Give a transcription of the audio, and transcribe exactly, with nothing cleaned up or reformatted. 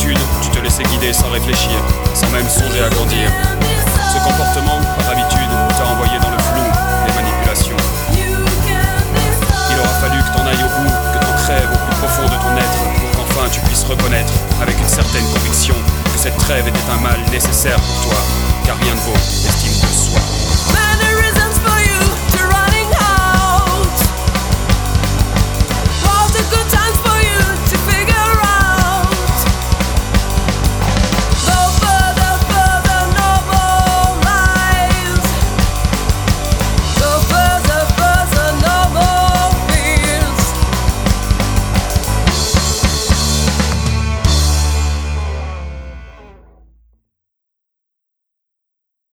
habitude, tu te laissais guider sans réfléchir, sans même songer à grandir. Ce comportement, par habitude, t'a envoyé dans le flou, les manipulations. Il aura fallu que t'en ailles au bout, que t'en crèves au plus profond de ton être, pour qu'enfin tu puisses reconnaître, avec une certaine conviction, que cette trêve était un mal nécessaire pour toi, car rien ne vaut l'estime